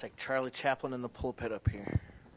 It's like Charlie Chaplin in the pulpit up here.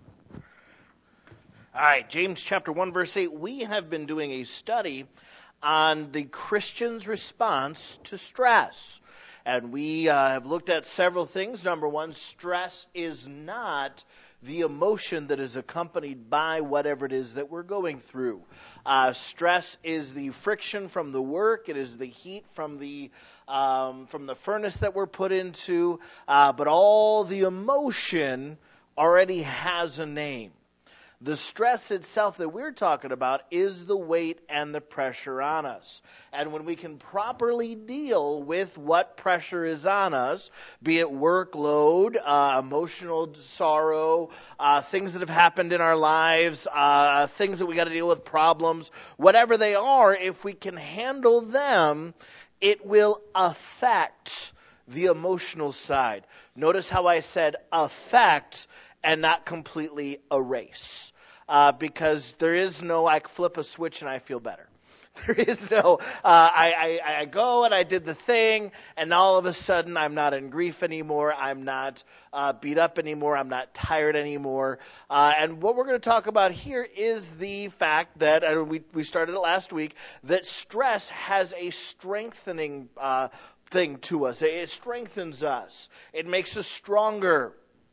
All right, James chapter 1, verse 8. We have been doing a study on the Christian's response to stress. And we have looked at several things. Number one, stress is not the emotion that is accompanied by whatever it is that we're going through. Stress is the friction from the work. It is the heat from the furnace that we're put into. But all the emotion already has a name. The stress itself that we're talking about is the weight and the pressure on us. And when we can properly deal with what pressure is on us, be it workload, emotional sorrow, things that have happened in our lives, things that we got to deal with, problems, whatever they are, if we can handle them, it will affect the emotional side. Notice how I said affect and not completely erase. Because there is no, I flip a switch and I feel better. There is no, I go and I did the thing, and all of a sudden I'm not in grief anymore. I'm not beat up anymore. I'm not tired anymore. And what we're going to talk about here is the fact that, we started it last week, that stress has a strengthening thing to us. It strengthens us. It makes us stronger.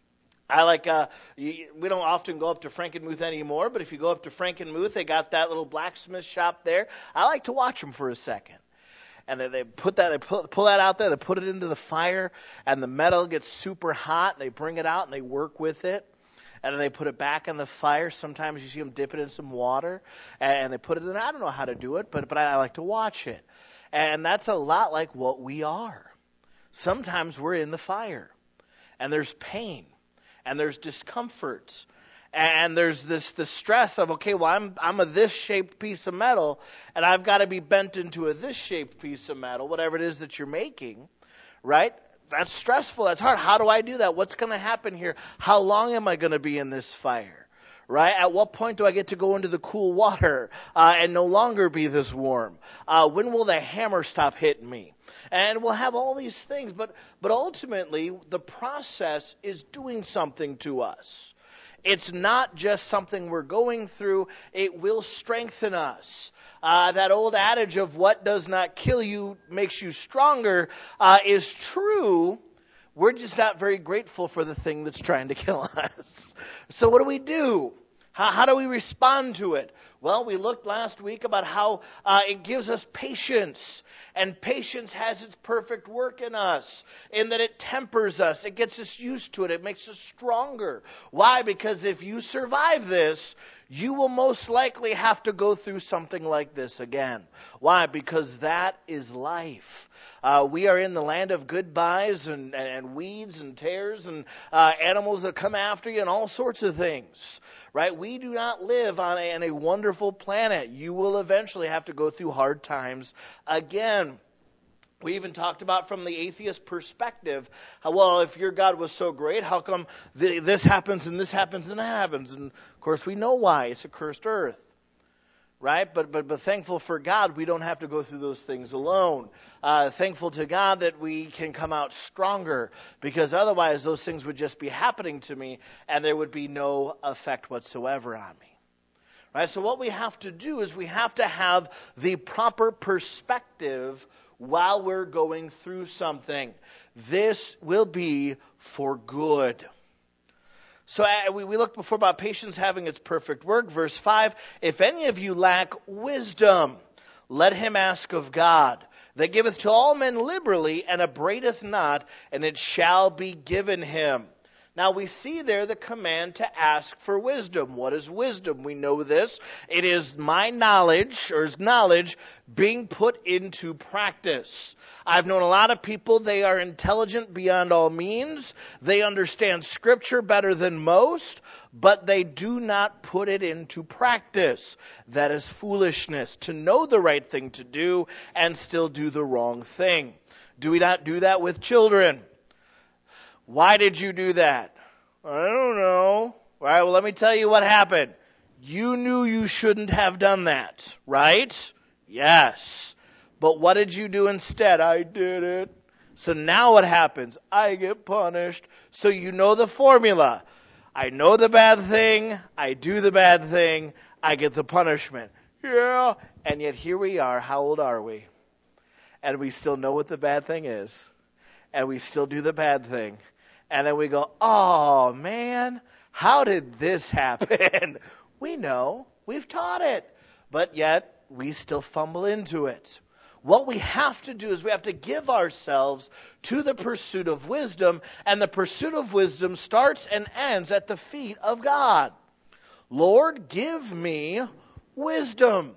We don't often go up to Frankenmuth anymore, but if you go up to Frankenmuth, they got that little blacksmith shop there. I like to watch them for a second. And they pull that out there, they put it into the fire, and the metal gets super hot. They bring it out and they work with it. And then they put it back in the fire. Sometimes you see them dip it in some water, and they put it in. I don't know how to do it, but I like to watch it. And that's a lot like what we are. Sometimes we're in the fire, and there's pain. And there's discomfort, and there's the stress of, okay, well, I'm a this-shaped piece of metal, and I've got to be bent into a this-shaped piece of metal, whatever it is that you're making, right? That's stressful. That's hard. How do I do that? What's going to happen here? How long am I going to be in this fire, right? At what point do I get to go into the cool water and no longer be this warm? When will the hammer stop hitting me? And we'll have all these things, but ultimately, the process is doing something to us. It's not just something we're going through. It will strengthen us. That old adage of what does not kill you makes you stronger is true. We're just not very grateful for the thing that's trying to kill us. So what do? How do we respond to it? Well, we looked last week about how it gives us patience. And patience has its perfect work in us, in that it tempers us. It gets us used to it. It makes us stronger. Why? Because if you survive this, you will most likely have to go through something like this again. Why? Because that is life. We are in the land of goodbyes and weeds and tears and animals that come after you and all sorts of things. Right? We do not live on a wonderful planet. You will eventually have to go through hard times again. We even talked about from the atheist perspective, well, if your God was so great, how come this happens and this happens and that happens? And of course we know why. It's a cursed earth. Right? But thankful for God, we don't have to go through those things alone. Thankful to God that we can come out stronger, because otherwise those things would just be happening to me and there would be no effect whatsoever on me. Right? So what we have to do is we have to have the proper perspective while we're going through something. This will be for good. So we looked before about patience having its perfect work. Verse 5, if any of you lack wisdom, let him ask of God, that giveth to all men liberally, and upbraideth not, and it shall be given him. Now we see there the command to ask for wisdom. What is wisdom? We know this. It is my knowledge, or is knowledge, being put into practice. I've known a lot of people, they are intelligent beyond all means. They understand Scripture better than most, but they do not put it into practice. That is foolishness, to know the right thing to do and still do the wrong thing. Do we not do that with children? Why did you do that? I don't know. All right, well, let me tell you what happened. You knew you shouldn't have done that, right? Yes. But what did you do instead? I did it. So now what happens? I get punished. So you know the formula. I know the bad thing. I do the bad thing. I get the punishment. Yeah. And yet here we are. How old are we? And we still know what the bad thing is. And we still do the bad thing. And then we go, oh man, how did this happen? We know. We've taught it. But yet we still fumble into it. What we have to do is we have to give ourselves to the pursuit of wisdom, and the pursuit of wisdom starts and ends at the feet of God. Lord, give me wisdom.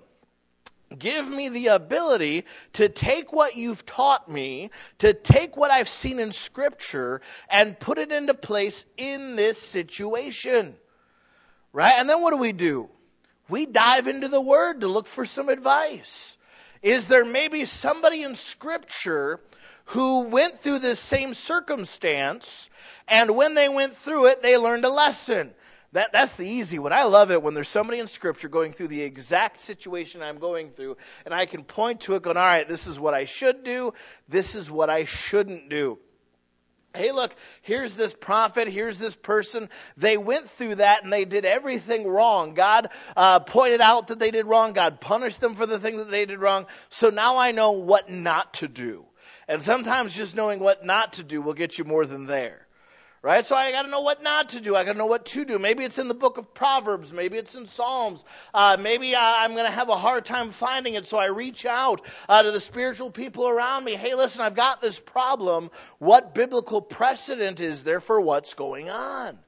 Give me the ability to take what you've taught me, to take what I've seen in Scripture, and put it into place in this situation. Right? And then what do? We dive into the Word to look for some advice. Is there maybe somebody in Scripture who went through this same circumstance, and when they went through it, they learned a lesson? That's the easy one. I love it when there's somebody in Scripture going through the exact situation I'm going through, and I can point to it going, all right, this is what I should do, this is what I shouldn't do. Hey, look, here's this prophet, here's this person. They went through that and they did everything wrong. God pointed out that they did wrong. God punished them for the thing that they did wrong. So now I know what not to do. And sometimes just knowing what not to do will get you more than there. Right? So I got to know what not to do. I got to know what to do. Maybe it's in the book of Proverbs. Maybe it's in Psalms. Maybe I'm going to have a hard time finding it, so I reach out to the spiritual people around me. Hey, listen, I've got this problem. What biblical precedent is there for what's going on?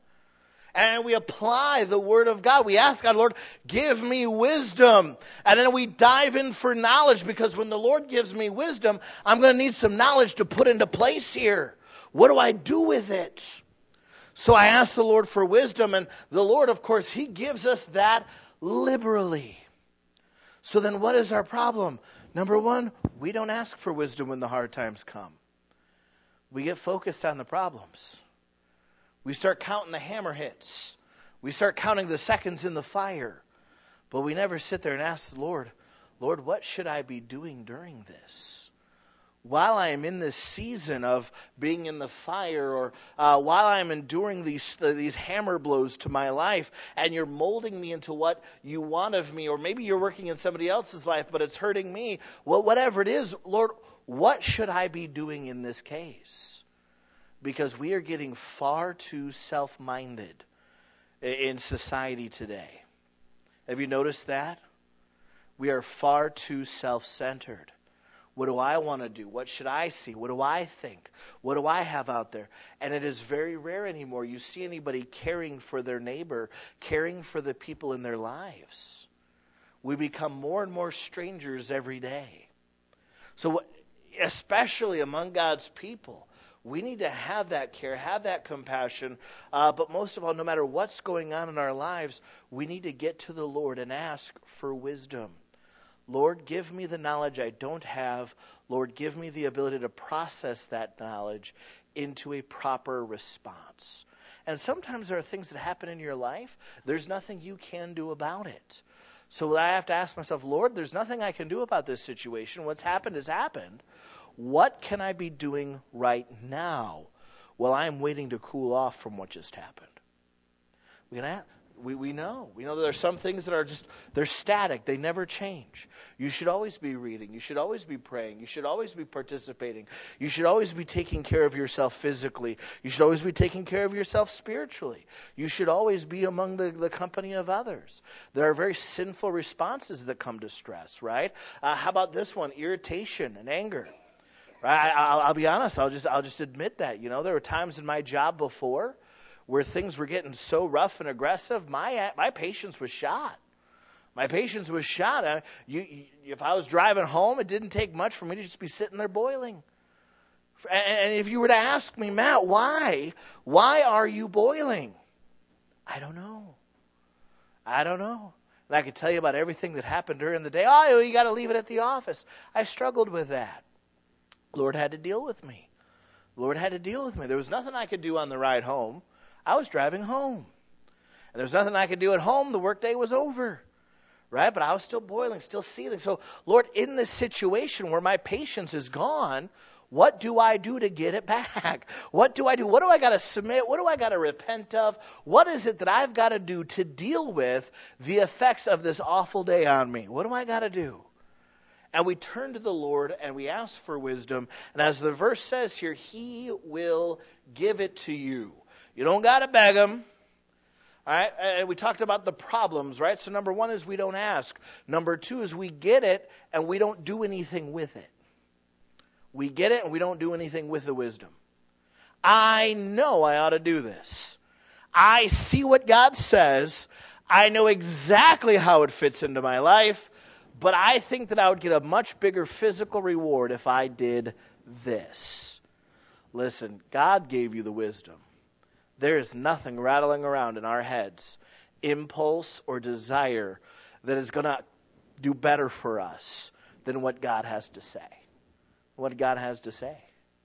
And we apply the Word of God. We ask God, Lord, give me wisdom. And then we dive in for knowledge, because when the Lord gives me wisdom, I'm going to need some knowledge to put into place here. What do I do with it? So I ask the Lord for wisdom, and the Lord, of course, He gives us that liberally. So then what is our problem? Number one, we don't ask for wisdom when the hard times come. We get focused on the problems. We start counting the hammer hits. We start counting the seconds in the fire. But we never sit there and ask the Lord, Lord, what should I be doing during this? While I am in this season of being in the fire, or while I am enduring these hammer blows to my life, and you're molding me into what you want of me, or maybe you're working in somebody else's life, but it's hurting me. Well, whatever it is, Lord, what should I be doing in this case? Because we are getting far too self-minded in society today. Have you noticed that? We are far too self-centered. What do I want to do? What should I see? What do I think? What do I have out there? And it is very rare anymore you see anybody caring for their neighbor, caring for the people in their lives. We become more and more strangers every day. So especially among God's people, we need to have that care, have that compassion. But most of all, no matter what's going on in our lives, we need to get to the Lord and ask for wisdom. Lord, give me the knowledge I don't have. Lord, give me the ability to process that knowledge into a proper response. And sometimes there are things that happen in your life, there's nothing you can do about it. So I have to ask myself, Lord, there's nothing I can do about this situation. What's happened has happened. What can I be doing right now while I'm waiting to cool off from what just happened? We know that there's some things that are they're static. They never change. You should always be reading. You should always be praying. You should always be participating. You should always be taking care of yourself physically. You should always be taking care of yourself spiritually. You should always be among the company of others. There are very sinful responses that come to stress, right? How about this one? Irritation and anger. Right? I'll be honest. I'll just admit that. There were times in my job before where things were getting so rough and aggressive, my patience was shot. My patience was shot. If I was driving home, it didn't take much for me to just be sitting there boiling. And if you were to ask me, Matt, why are you boiling? I don't know. And I could tell you about everything that happened during the day. Oh, you got to leave it at the office. I struggled with that. Lord had to deal with me. There was nothing I could do on the ride home. I was driving home. And there was nothing I could do at home. The workday was over. Right? But I was still boiling, still seething. So, Lord, in this situation where my patience is gone, What do I do to get it back? What do I do? What do I got to submit? What do I got to repent of? What is it that I've got to do to deal with the effects of this awful day on me? What do I got to do? And we turn to the Lord and we ask for wisdom. And as the verse says here, He will give it to you. You don't got to beg Him. All right? And we talked about the problems, right? So number one is we don't ask. Number two is we get it and we don't do anything with it. We get it and we don't do anything with the wisdom. I know I ought to do this. I see what God says. I know exactly how it fits into my life. But I think that I would get a much bigger physical reward if I did this. Listen, God gave you the wisdom. There is nothing rattling around in our heads, impulse or desire, that is going to do better for us than what God has to say. What God has to say.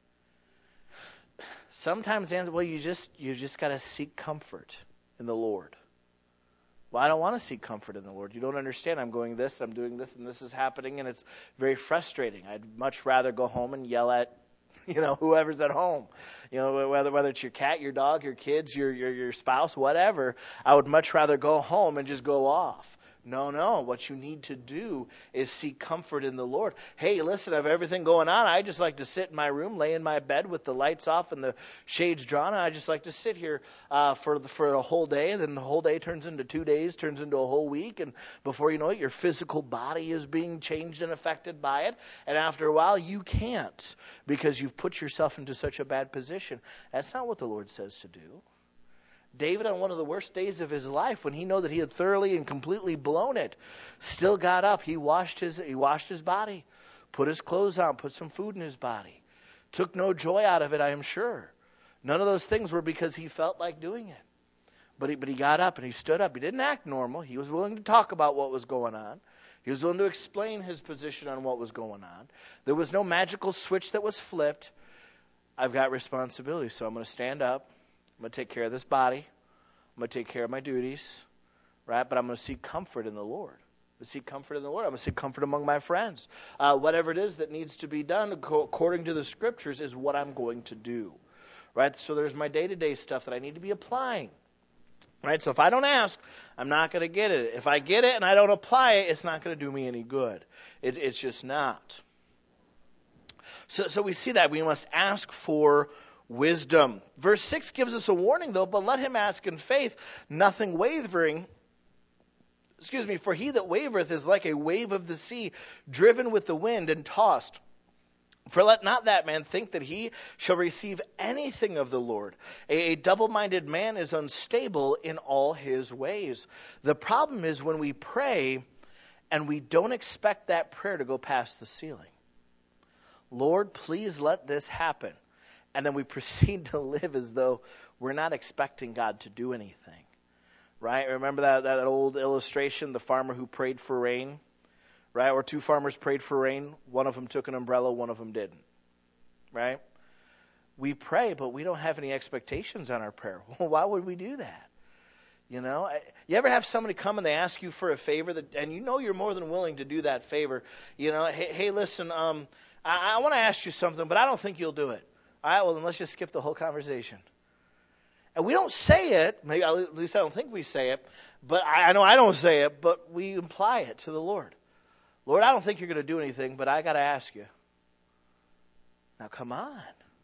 Sometimes, you just got to seek comfort in the Lord. Well, I don't want to seek comfort in the Lord. You don't understand. I'm doing this, and this is happening, and it's very frustrating. I'd much rather go home and yell at, whoever's at home. Whether it's your cat, your dog, your kids, your spouse, whatever. I would much rather go home and just go off. No. What you need to do is seek comfort in the Lord. Hey, listen, I have everything going on. I just like to sit in my room, lay in my bed with the lights off and the shades drawn. I just like to sit here for a whole day. And then the whole day turns into 2 days, turns into a whole week. And before you know it, your physical body is being changed and affected by it. And after a while, you can't because you've put yourself into such a bad position. That's not what the Lord says to do. David, on one of the worst days of his life, when he knew that he had thoroughly and completely blown it, still got up. He washed his body, put his clothes on, put some food in his body. Took no joy out of it, I am sure. None of those things were because he felt like doing it. But he got up and he stood up. He didn't act normal. He was willing to talk about what was going on. He was willing to explain his position on what was going on. There was no magical switch that was flipped. I've got responsibility, so I'm going to stand up. I'm going to take care of this body. I'm going to take care of my duties, right? But I'm going to seek comfort in the Lord. I'm going to seek comfort in the Lord. I'm going to seek comfort among my friends. Whatever it is that needs to be done according to the Scriptures is what I'm going to do, right? So there's my day-to-day stuff that I need to be applying, right? So if I don't ask, I'm not going to get it. If I get it and I don't apply it, it's not going to do me any good. It's just not. So we see that we must ask for wisdom. Verse 6 gives us a warning, though, but let him ask in faith, nothing wavering. For he that wavereth is like a wave of the sea, driven with the wind and tossed. For let not that man think that he shall receive anything of the Lord. A double-minded man is unstable in all his ways. The problem is when we pray and we don't expect that prayer to go past the ceiling. Lord, please let this happen. And then we proceed to live as though we're not expecting God to do anything, right? Remember that old illustration, the farmer who prayed for rain, right? Or two farmers prayed for rain. One of them took an umbrella, one of them didn't, right? We pray, but we don't have any expectations on our prayer. Well, why would we do that? You ever have somebody come and they ask you for a favor and you're more than willing to do that favor. Hey, listen, I want to ask you something, but I don't think you'll do it. All right, well, then let's just skip the whole conversation. And we don't say it, maybe at least I don't think we say it, but I know I don't say it, but we imply it to the Lord. Lord, I don't think you're going to do anything, but I got to ask you. Now, come on.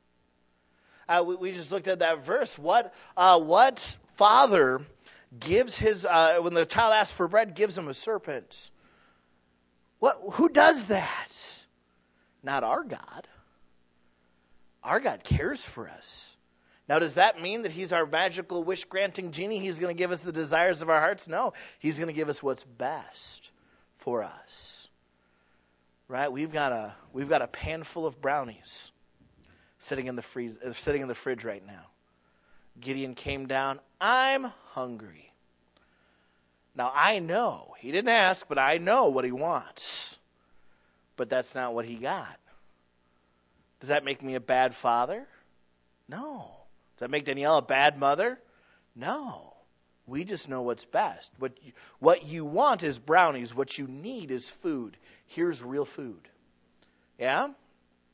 We just looked at that verse. What father gives his, when the child asks for bread, gives him a serpent? Who does that? Not our God. Our God cares for us. Now, does that mean that he's our magical wish-granting genie? He's going to give us the desires of our hearts? No, he's going to give us what's best for us. Right? We've got a pan full of brownies sitting in the fridge right now. Gideon came down. I'm hungry. Now, I know. He didn't ask, but I know what he wants. But that's not what he got. Does that make me a bad father? No. Does that make Danielle a bad mother? No. We just know what's best. What you want is brownies. What you need is food. Here's real food. Yeah?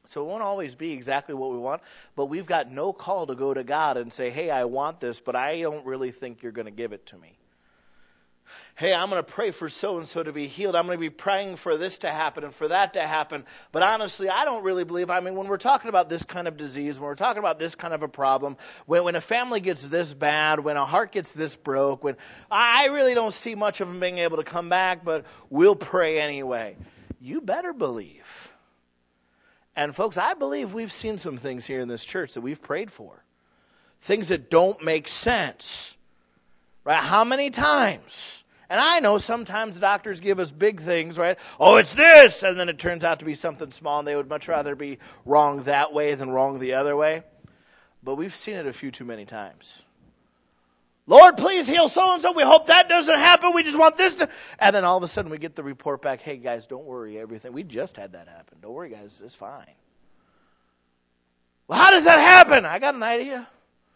So it won't always be exactly what we want, but we've got no call to go to God and say, hey, I want this, but I don't really think you're going to give it to me. Hey, I'm going to pray for so-and-so to be healed. I'm going to be praying for this to happen and for that to happen. But honestly, I don't really believe, when we're talking about this kind of disease, when we're talking about this kind of a problem, when a family gets this bad, when a heart gets this broke, when I really don't see much of them being able to come back, but we'll pray anyway. You better believe. And folks, I believe we've seen some things here in this church that we've prayed for. Things that don't make sense. Right? How many times? And I know sometimes doctors give us big things, right? Oh, it's this! And then it turns out to be something small, and they would much rather be wrong that way than wrong the other way. But we've seen it a few too many times. Lord, please heal so-and-so. We hope that doesn't happen. We just want this to... And then all of a sudden we get the report back, hey, guys, don't worry, everything. We just had that happen. Don't worry, guys, it's fine. Well, how does that happen? I got an idea.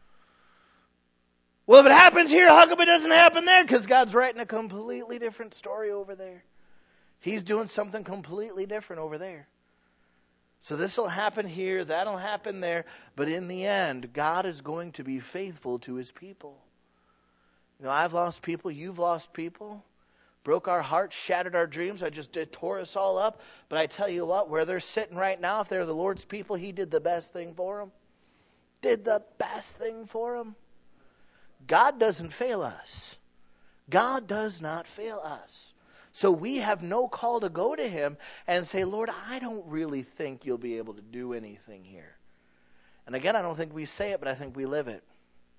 Well, if it happens here, how come it doesn't happen there? Because God's writing a completely different story over there. He's doing something completely different over there. So this will happen here, that'll happen there. But in the end, God is going to be faithful to his people. I've lost people, you've lost people. Broke our hearts, shattered our dreams. It tore us all up. But I tell you what, where they're sitting right now, if they're the Lord's people, he did the best thing for them. Did the best thing for them. God doesn't fail us. God does not fail us. So we have no call to go to him and say, Lord, I don't really think you'll be able to do anything here. And again, I don't think we say it, but I think we live it.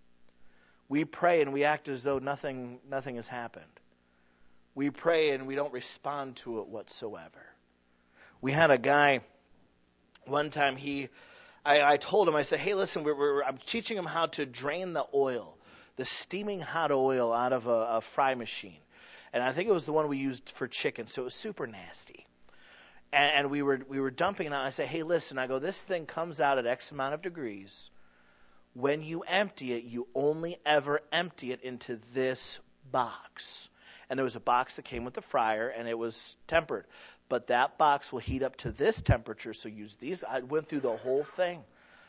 We pray and we act as though nothing has happened. We pray and we don't respond to it whatsoever. We had a guy, one time I told him, I said, hey, listen, I'm teaching him how to drain the oil, the steaming hot oil out of a fry machine. And I think it was the one we used for chicken, so it was super nasty. And we were dumping it out. I said, hey, listen, this thing comes out at X amount of degrees. When you empty it, you only ever empty it into this box. And there was a box that came with the fryer, and it was tempered. But that box will heat up to this temperature, so use these. I went through the whole thing.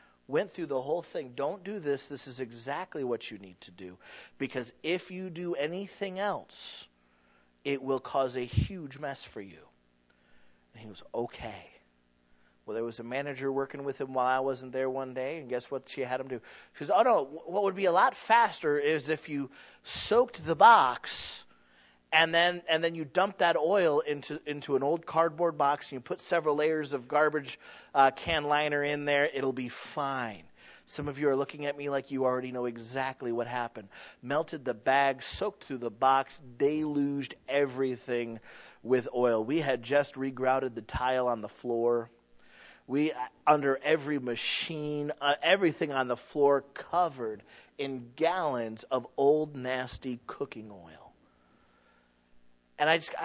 Don't do this. This is exactly what you need to do. Because if you do anything else, it will cause a huge mess for you. And he was okay. Well, there was a manager working with him while I wasn't there one day, and guess what she had him do? She goes, oh no, what would be a lot faster is if you soaked the box and then you dump that oil into an old cardboard box and you put several layers of garbage can liner in there. It'll be fine. Some of you are looking at me like you already know exactly what happened. Melted the bag, soaked through the box, deluged everything with oil. We had just regrouted the tile on the floor. We, under every machine, everything on the floor covered in gallons of old, nasty cooking oil. And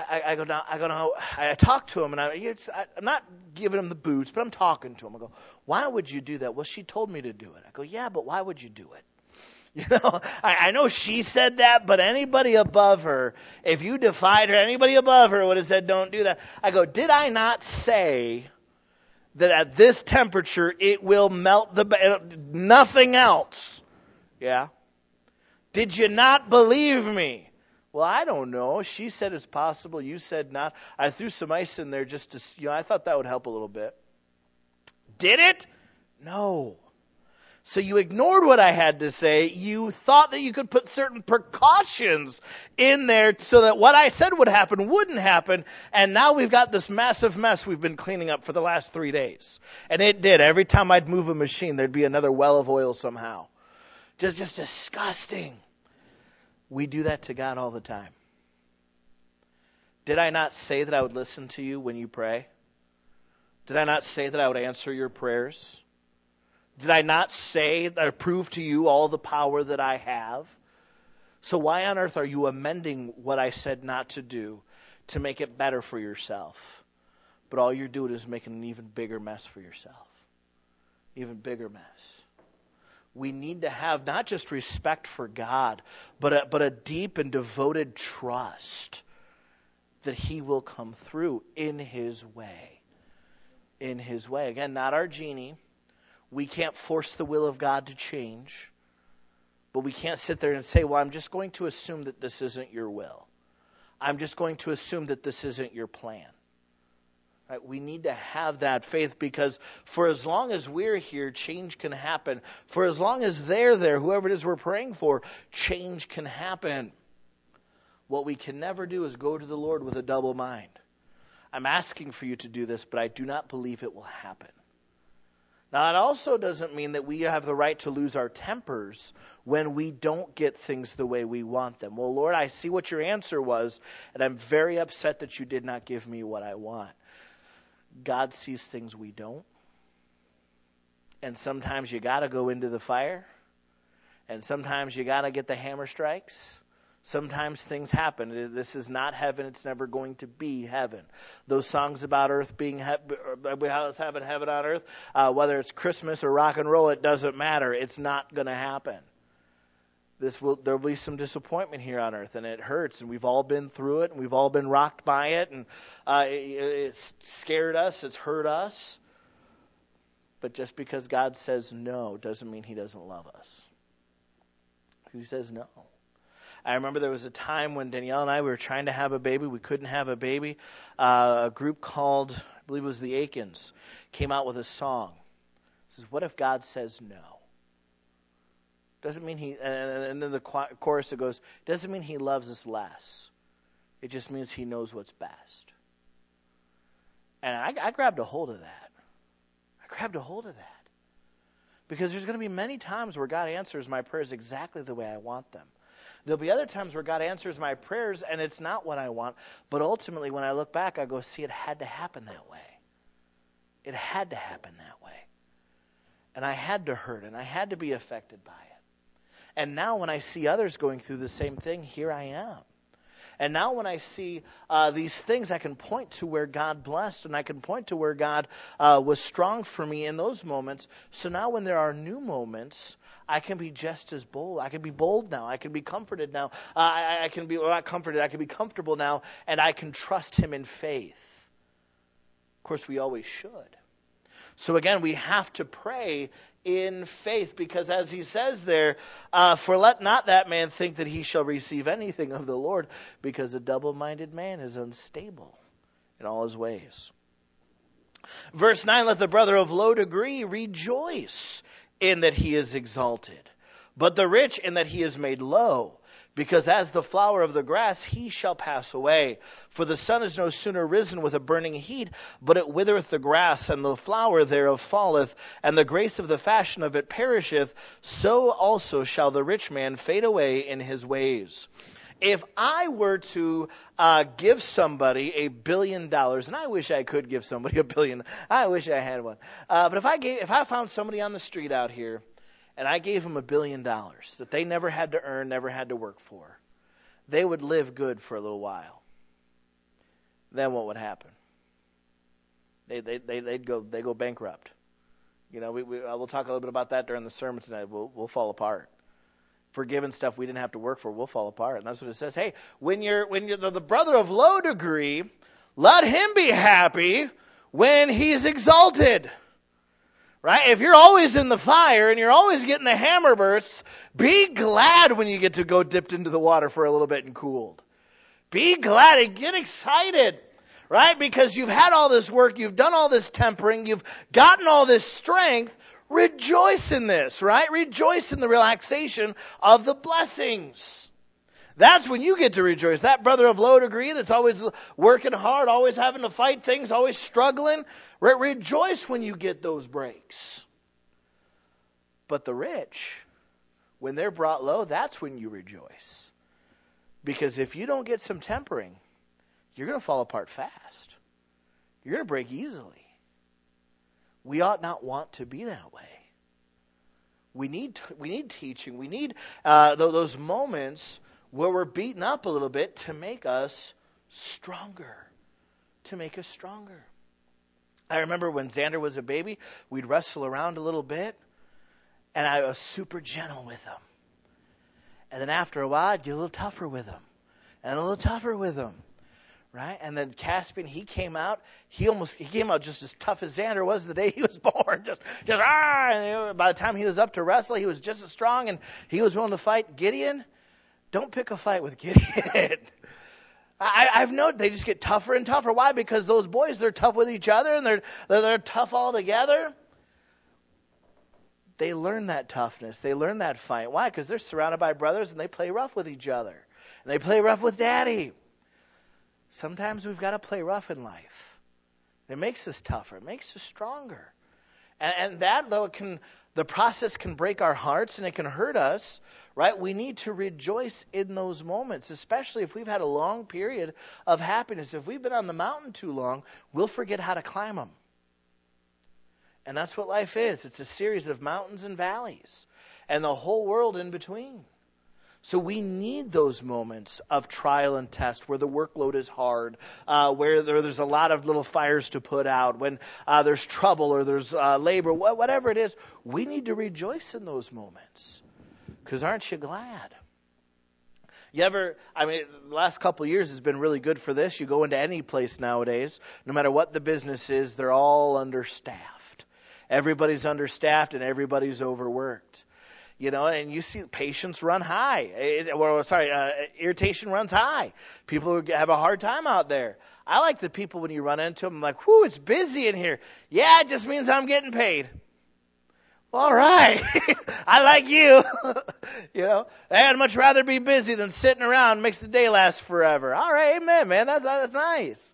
I talk to him, and I'm not giving him the boots, but I'm talking to him. I go, why would you do that? Well, she told me to do it. I go, yeah, but why would you do it? I know she said that, but anybody above her, if you defied her, anybody above her would have said, don't do that. I go, did I not say that at this temperature it will melt nothing else? Yeah. Did you not believe me? Well, I don't know. She said it's possible. You said not. I threw some ice in there just to, I thought that would help a little bit. Did it? No. So you ignored what I had to say. You thought that you could put certain precautions in there so that what I said would happen wouldn't happen. And now we've got this massive mess we've been cleaning up for the last 3 days. And it did. Every time I'd move a machine, there'd be another well of oil somehow. Just disgusting. We do that to God all the time. Did I not say that I would listen to you when you pray? Did I not say that I would answer your prayers? Did I not say that I prove to you all the power that I have? So why on earth are you amending what I said not to do to make it better for yourself? But all you're doing is making an even bigger mess for yourself. Even bigger mess. We need to have not just respect for God, but a deep and devoted trust that He will come through in His way. in his way. Again, not our genie. We can't force the will of God to change. But we can't sit there and say, well, I'm just going to assume that this isn't your will. I'm just going to assume that this isn't your plan. Right? We need to have that faith, because for as long as we're here, change can happen. For as long as they're there, whoever it is we're praying for, change can happen. What we can never do is go to the Lord with a double mind. I'm asking for you to do this, but I do not believe it will happen. Now, it also doesn't mean that we have the right to lose our tempers when we don't get things the way we want them. Well, Lord, I see what your answer was, and I'm very upset that you did not give me what I want. God sees things we don't. And sometimes you got to go into the fire. And sometimes you got to get the hammer strikes. Sometimes things happen. This is not heaven. It's never going to be heaven. Those songs about earth being having heaven on earth, whether it's Christmas or rock and roll, it doesn't matter. It's not going to happen. There'll be some disappointment here on earth, and it hurts, and we've all been through it, and we've all been rocked by it, and it's scared us, it's hurt us. But just because God says no doesn't mean he doesn't love us. He says no. I remember there was a time when Danielle and I, we were trying to have a baby. We couldn't have a baby. A group called, I believe it was the Aikens, came out with a song. It says, what if God says no? Doesn't mean he, and then the chorus it goes, doesn't mean he loves us less. It just means he knows what's best. And I grabbed a hold of that. Because there's going to be many times where God answers my prayers exactly the way I want them. There'll be other times where God answers my prayers and it's not what I want. But ultimately, when I look back, I go, see, it had to happen that way. It had to happen that way. And I had to hurt, and I had to be affected by it. And now when I see others going through the same thing, here I am. And now when I see these things, I can point to where God blessed, and I can point to where God was strong for me in those moments. So now when there are new moments, I can be just as bold. I can be bold now. I can be comforted now. I can be, well, not comforted, I can be comfortable now, and I can trust him in faith. Of course, we always should. So again, we have to pray in faith, because as he says there, for let not that man think that he shall receive anything of the Lord, because a double-minded man is unstable in all his ways. Verse 9, let the brother of low degree rejoice in that he is exalted, but the rich in that he is made low, because as the flower of the grass he shall pass away. For the sun is no sooner risen with a burning heat, but it withereth the grass, and the flower thereof falleth, and the grace of the fashion of it perisheth. So also shall the rich man fade away in his ways. If I were to give somebody $1 billion, and I wish I could give somebody $1 billion, I wish I had one. But if I found somebody on the street out here, and I gave them $1 billion that they never had to earn, never had to work for, they would live good for a little while. Then what would happen? They'd go bankrupt. You know, we'll talk a little bit about that during the sermon tonight. We'll fall apart. Forgiving stuff we didn't have to work for, we'll fall apart. And that's what it says. Hey, when you're the brother of low degree, let him be happy when he's exalted. Right? If you're always in the fire and you're always getting the hammer bursts, be glad when you get to go dipped into the water for a little bit and cooled. Be glad and get excited. Right? Because you've had all this work, you've done all this tempering, you've gotten all this strength. Rejoice in this, right? Rejoice in the relaxation of the blessings. That's when you get to rejoice. That brother of low degree that's always working hard, always having to fight things, always struggling, rejoice when you get those breaks. But the rich, when they're brought low, that's when you rejoice. Because if you don't get some tempering, you're going to fall apart fast. You're going to break easily. We ought not want to be that way. We need teaching. We need those moments where we're beaten up a little bit to make us stronger. To make us stronger. I remember when Xander was a baby, we'd wrestle around a little bit, and I was super gentle with him. And then after a while, I'd get a little tougher with him. And a little tougher with him. right? And then Caspian, he came out just as tough as Xander was the day he was born. And by the time he was up to wrestle, he was just as strong, and he was willing to fight. Gideon, don't pick a fight with Gideon. I've noticed they just get tougher and tougher. Why? Because those boys, they're tough with each other, and they're tough all together. They learn that toughness. They learn that fight. Why? Because they're surrounded by brothers, and they play rough with each other. And they play rough with Daddy. Sometimes we've got to play rough in life. It makes us tougher. It makes us stronger. And that, though, the process can break our hearts and it can hurt us, right? We need to rejoice in those moments, especially if we've had a long period of happiness. If we've been on the mountain too long, we'll forget how to climb them. And that's what life is. It's a series of mountains and valleys and the whole world in between. So we need those moments of trial and test where the workload is hard, where there's a lot of little fires to put out, when there's trouble or there's labor, whatever it is. We need to rejoice in those moments. Because aren't you glad? The last couple of years has been really good for this. You go into any place nowadays, no matter what the business is, they're all understaffed. Everybody's understaffed and everybody's overworked. And you see patience run high. Irritation runs high. People have a hard time out there. I like the people when you run into them, I'm like, whoo, it's busy in here. Yeah, it just means I'm getting paid. All right. I like you. I'd much rather be busy than sitting around. Makes the day last forever. All right, amen, man. That's nice.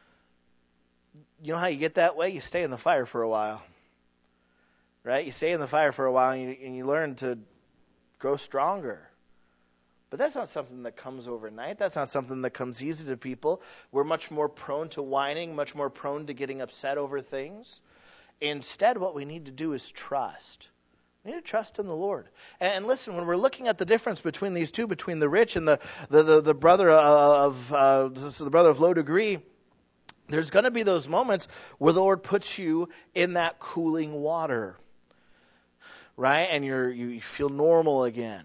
You know how you get that way? You stay in the fire for a while. Right? You stay in the fire for a while and you learn to grow stronger. But that's not something that comes overnight. That's not something that comes easy to people. We're much more prone to whining, much more prone to getting upset over things. Instead, what we need to do is trust. We need to trust in the Lord. And listen, when we're looking at the difference between these two, between the rich and the brother of low degree, there's going to be those moments where the Lord puts you in that cooling water. Right? And you feel normal again.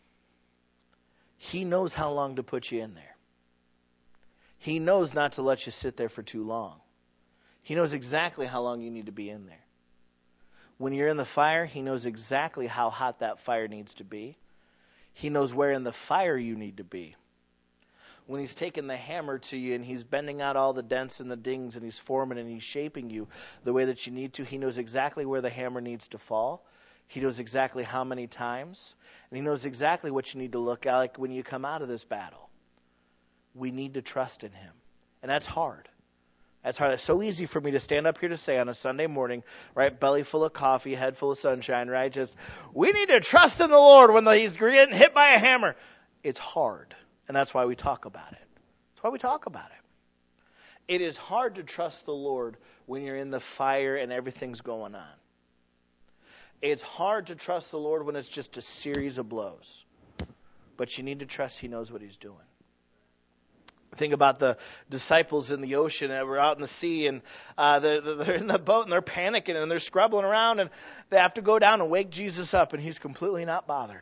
He knows how long to put you in there. He knows not to let you sit there for too long. He knows exactly how long you need to be in there. When you're in the fire, He knows exactly how hot that fire needs to be. He knows where in the fire you need to be. When He's taking the hammer to you and He's bending out all the dents and the dings and He's forming and He's shaping you the way that you need to, He knows exactly where the hammer needs to fall. He knows exactly how many times. And He knows exactly what you need to look like when you come out of this battle. We need to trust in Him. And that's hard. That's hard. It's so easy for me to stand up here to say on a Sunday morning, right, belly full of coffee, head full of sunshine, right, we need to trust in the Lord when He's getting hit by a hammer. It's hard. And that's why we talk about it. That's why we talk about it. It is hard to trust the Lord when you're in the fire and everything's going on. It's hard to trust the Lord when it's just a series of blows. But you need to trust He knows what He's doing. Think about the disciples in the ocean that were out in the sea, and they're in the boat, and they're panicking, and they're scrubbling around, and they have to go down and wake Jesus up, and He's completely not bothered.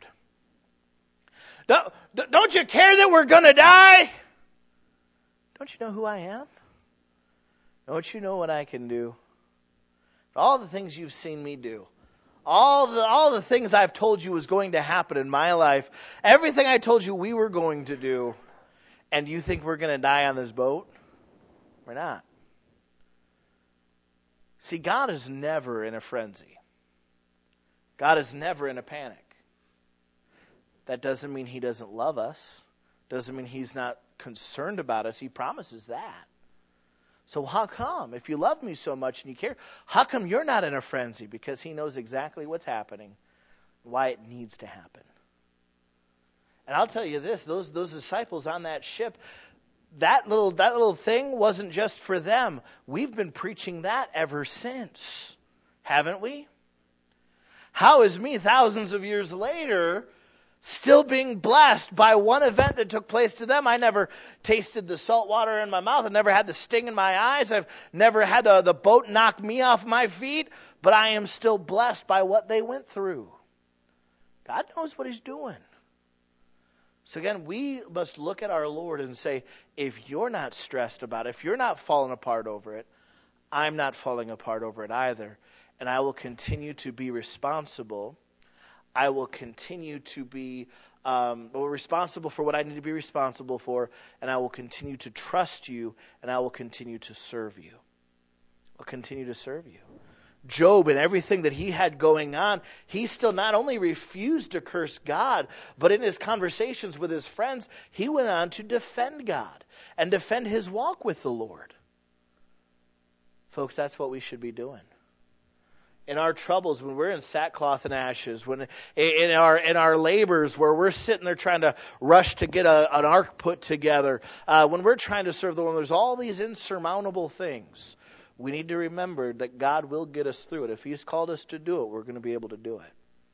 Don't you care that we're going to die? Don't you know who I am? Don't you know what I can do? All the things you've seen me do. All the things I've told you was going to happen in my life, everything I told you we were going to do, and you think we're going to die on this boat? We're not. See, God is never in a frenzy. God is never in a panic. That doesn't mean He doesn't love us. Doesn't mean He's not concerned about us. He promises that. So how come, if you love me so much and you care, how come you're not in a frenzy? Because He knows exactly what's happening, why it needs to happen. And I'll tell you this, those disciples on that ship, that little thing wasn't just for them. We've been preaching that ever since, haven't we? How is me, thousands of years later, still being blessed by one event that took place to them? I never tasted the salt water in my mouth. I've never had the sting in my eyes. I've never had the boat knock me off my feet. But I am still blessed by what they went through. God knows what He's doing. So again, we must look at our Lord and say, if you're not stressed about it, if you're not falling apart over it, I'm not falling apart over it either. And I will continue to be responsible. I will continue to be responsible for what I need to be responsible for, and I will continue to trust you, and I will continue to serve you. I'll continue to serve you. Job and everything that he had going on, he still not only refused to curse God, but in his conversations with his friends, he went on to defend God and defend his walk with the Lord. Folks, that's what we should be doing. In our troubles, when we're in sackcloth and ashes, when in our labors where we're sitting there trying to rush to get an ark put together, when we're trying to serve the Lord, there's all these insurmountable things. We need to remember that God will get us through it. If He's called us to do it, we're going to be able to do it.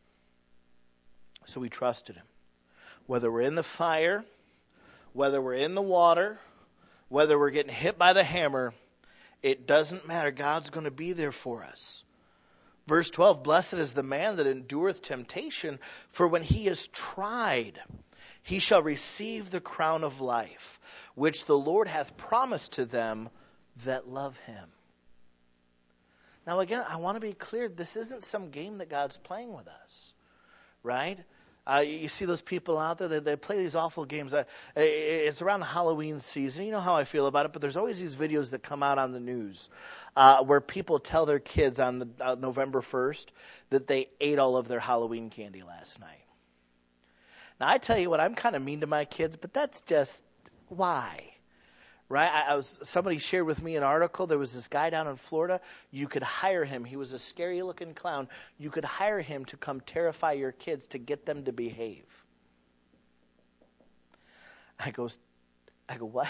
So we trusted Him. Whether we're in the fire, whether we're in the water, whether we're getting hit by the hammer, it doesn't matter. God's going to be there for us. Verse 12, blessed is the man that endureth temptation, for when he is tried, he shall receive the crown of life, which the Lord hath promised to them that love Him. Now again, I want to be clear, this isn't some game that God's playing with us, right? You see those people out there, they play these awful games. It's around the Halloween season. You know how I feel about it, but there's always these videos that come out on the news where people tell their kids on November 1st that they ate all of their Halloween candy last night. Now, I tell you what, I'm kind of mean to my kids, but that's just why? Right? Somebody shared with me an article. There was this guy down in Florida. You could hire him. He was a scary-looking clown. You could hire him to come terrify your kids to get them to behave. I go, what?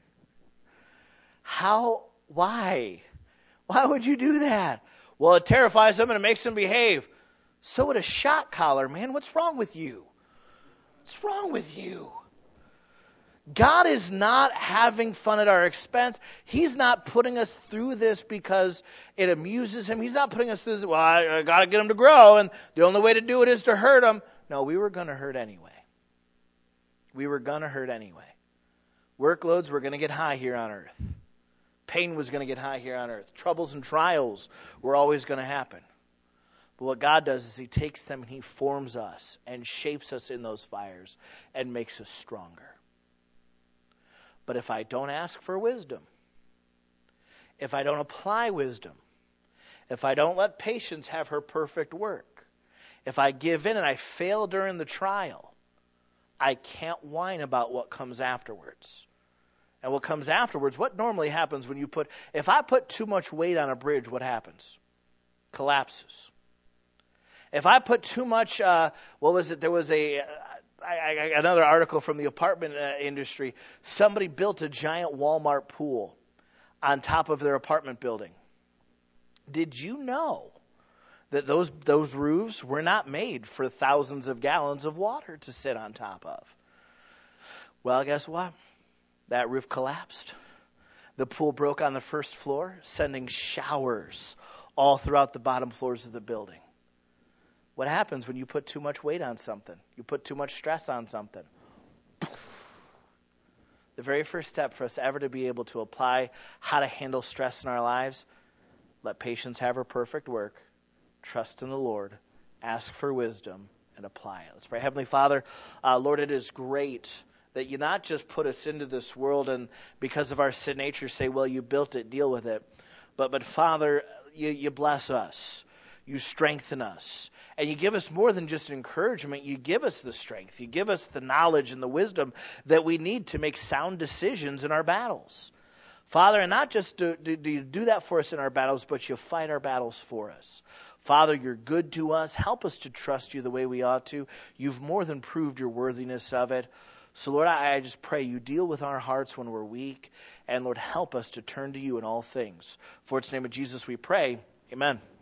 How? Why? Why would you do that? Well, it terrifies them and it makes them behave. So would a shock collar, man. What's wrong with you? What's wrong with you? God is not having fun at our expense. He's not putting us through this because it amuses Him. He's not putting us through this, well, I got to get them to grow, and the only way to do it is to hurt them. No, we were going to hurt anyway. We were going to hurt anyway. Workloads were going to get high here on earth. Pain was going to get high here on earth. Troubles and trials were always going to happen. But what God does is He takes them and He forms us and shapes us in those fires and makes us stronger. But if I don't ask for wisdom, if I don't apply wisdom, if I don't let patience have her perfect work, if I give in and I fail during the trial, I can't whine about what comes afterwards. And what comes afterwards, what normally happens when if I put too much weight on a bridge, what happens? Collapses. If I put too much, there was another article from the apartment industry. Somebody built a giant Walmart pool on top of their apartment building. Did you know that those roofs were not made for thousands of gallons of water to sit on top of? Well, guess what? That roof collapsed. The pool broke on the first floor, sending showers all throughout the bottom floors of the building. What happens when you put too much weight on something? You put too much stress on something. The very first step for us ever to be able to apply how to handle stress in our lives, let patience have her perfect work, trust in the Lord, ask for wisdom, and apply it. Let's pray. Heavenly Father, Lord, it is great that you not just put us into this world and because of our sin nature say, well, you built it, deal with it. But Father, you bless us. You strengthen us. And you give us more than just encouragement. You give us the strength. You give us the knowledge and the wisdom that we need to make sound decisions in our battles. Father, and not just do you do that for us in our battles, but you fight our battles for us. Father, you're good to us. Help us to trust you the way we ought to. You've more than proved your worthiness of it. So, Lord, I just pray you deal with our hearts when we're weak. And, Lord, help us to turn to you in all things. For it's in the name of Jesus we pray. Amen.